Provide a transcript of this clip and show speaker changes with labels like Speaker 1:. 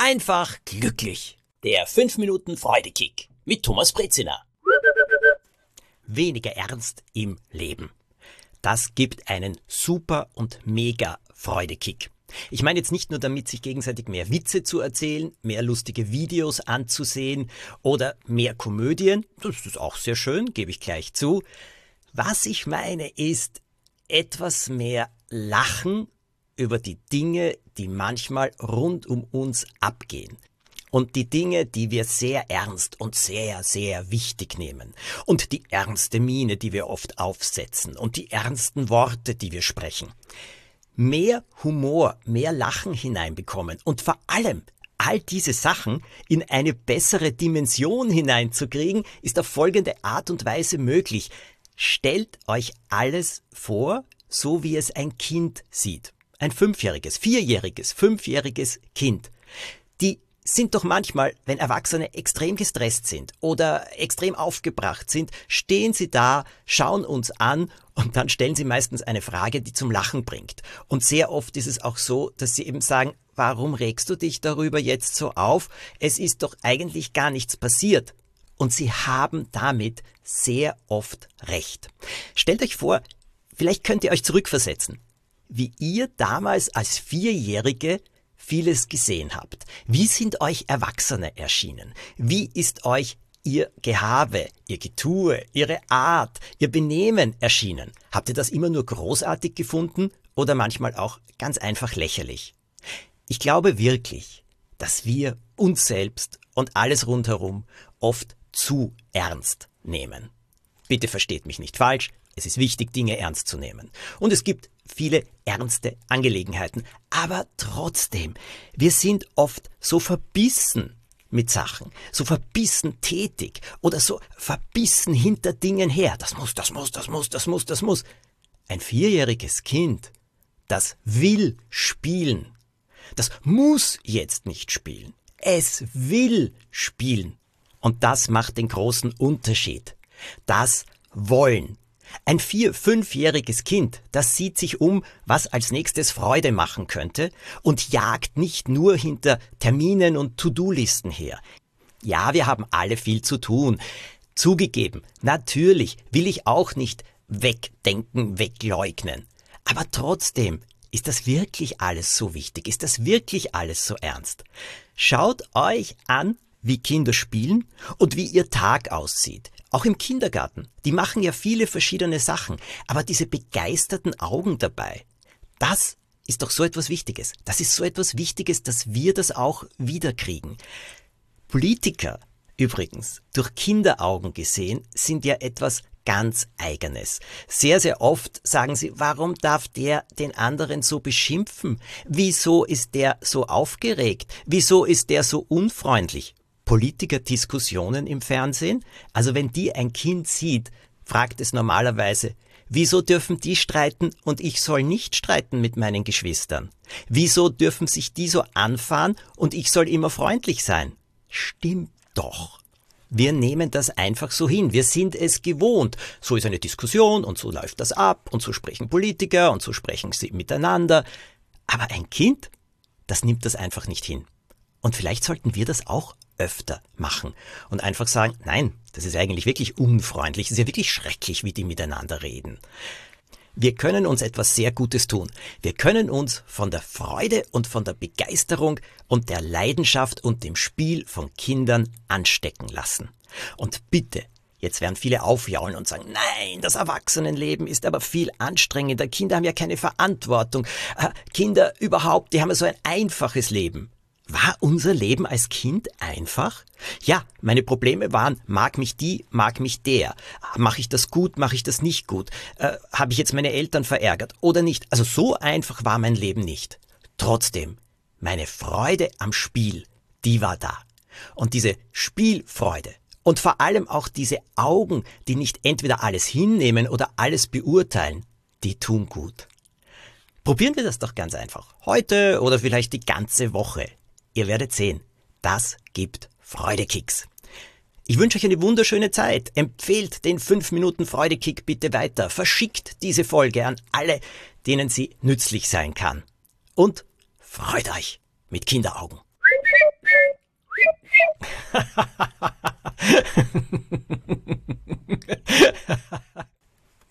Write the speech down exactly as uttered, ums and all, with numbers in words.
Speaker 1: einfach glücklich. Der fünf Minuten Freudekick mit Thomas Brezina. Weniger ernst im Leben. Das gibt einen super und mega Freudekick. Ich meine jetzt nicht nur damit, sich gegenseitig mehr Witze zu erzählen, mehr lustige Videos anzusehen oder mehr Komödien. Das ist auch sehr schön, gebe ich gleich zu. Was ich meine ist etwas mehr Lachen über die Dinge, die manchmal rund um uns abgehen. Und die Dinge, die wir sehr ernst und sehr, sehr wichtig nehmen. Und die ernste Miene, die wir oft aufsetzen. Und die ernsten Worte, die wir sprechen. Mehr Humor, mehr Lachen hineinbekommen. Und vor allem all diese Sachen in eine bessere Dimension hineinzukriegen, ist auf folgende Art und Weise möglich. Stellt euch alles vor, so wie es ein Kind sieht. Ein fünfjähriges, vierjähriges, fünfjähriges Kind. Die sind doch manchmal, wenn Erwachsene extrem gestresst sind oder extrem aufgebracht sind, stehen sie da, schauen uns an und dann stellen sie meistens eine Frage, die zum Lachen bringt. Und sehr oft ist es auch so, dass sie eben sagen, warum regst du dich darüber jetzt so auf? Es ist doch eigentlich gar nichts passiert. Und sie haben damit sehr oft recht. Stellt euch vor, vielleicht könnt ihr euch zurückversetzen, wie ihr damals als Vierjährige vieles gesehen habt. Wie sind euch Erwachsene erschienen? Wie ist euch ihr Gehabe, ihr Getue, ihre Art, ihr Benehmen erschienen? Habt ihr das immer nur großartig gefunden oder manchmal auch ganz einfach lächerlich? Ich glaube wirklich, dass wir uns selbst und alles rundherum oft zu ernst nehmen. Bitte versteht mich nicht falsch. Es ist wichtig, Dinge ernst zu nehmen. Und es gibt viele ernste Angelegenheiten. Aber trotzdem, wir sind oft so verbissen mit Sachen, so verbissen tätig oder so verbissen hinter Dingen her. Das muss, das muss, das muss, das muss, das muss. Ein vierjähriges Kind, das will spielen. Das muss jetzt nicht spielen. Es will spielen. Und das macht den großen Unterschied. Das Wollen. Ein vier-, fünfjähriges Kind, das sieht sich um, was als nächstes Freude machen könnte und jagt nicht nur hinter Terminen und To-Do-Listen her. Ja, wir haben alle viel zu tun. Zugegeben, natürlich will ich auch nicht wegdenken, wegleugnen. Aber trotzdem, ist das wirklich alles so wichtig? Ist das wirklich alles so ernst? Schaut euch an, wie Kinder spielen und wie ihr Tag aussieht. Auch im Kindergarten. Die machen ja viele verschiedene Sachen. Aber diese begeisterten Augen dabei, das ist doch so etwas Wichtiges. Das ist so etwas Wichtiges, dass wir das auch wiederkriegen. Politiker, übrigens, durch Kinderaugen gesehen, sind ja etwas ganz Eigenes. Sehr, sehr oft sagen sie, warum darf der den anderen so beschimpfen? Wieso ist der so aufgeregt? Wieso ist der so unfreundlich? Politikerdiskussionen im Fernsehen? Also wenn die ein Kind sieht, fragt es normalerweise, wieso dürfen die streiten und ich soll nicht streiten mit meinen Geschwistern? Wieso dürfen sich die so anfahren und ich soll immer freundlich sein? Stimmt doch. Wir nehmen das einfach so hin. Wir sind es gewohnt. So ist eine Diskussion und so läuft das ab und so sprechen Politiker und so sprechen sie miteinander. Aber ein Kind, das nimmt das einfach nicht hin. Und vielleicht sollten wir das auch öfter machen und einfach sagen, nein, das ist eigentlich wirklich unfreundlich, es ist ja wirklich schrecklich, wie die miteinander reden. Wir können uns etwas sehr Gutes tun. Wir können uns von der Freude und von der Begeisterung und der Leidenschaft und dem Spiel von Kindern anstecken lassen. Und bitte, jetzt werden viele aufjaulen und sagen, nein, das Erwachsenenleben ist aber viel anstrengender. Kinder haben ja keine Verantwortung. Kinder überhaupt, die haben ja so ein einfaches Leben. War unser Leben als Kind einfach? Ja, meine Probleme waren, mag mich die, mag mich der. Mache ich das gut, mache ich das nicht gut? Äh, Habe ich jetzt meine Eltern verärgert oder nicht? Also so einfach war mein Leben nicht. Trotzdem, meine Freude am Spiel, die war da. Und diese Spielfreude und vor allem auch diese Augen, die nicht entweder alles hinnehmen oder alles beurteilen, die tun gut. Probieren wir das doch ganz einfach. Heute oder vielleicht die ganze Woche. Ihr werdet sehen, das gibt Freudekicks. Ich wünsche euch eine wunderschöne Zeit. Empfehlt den fünf Minuten Freudekick bitte weiter. Verschickt diese Folge an alle, denen sie nützlich sein kann. Und freut euch mit Kinderaugen.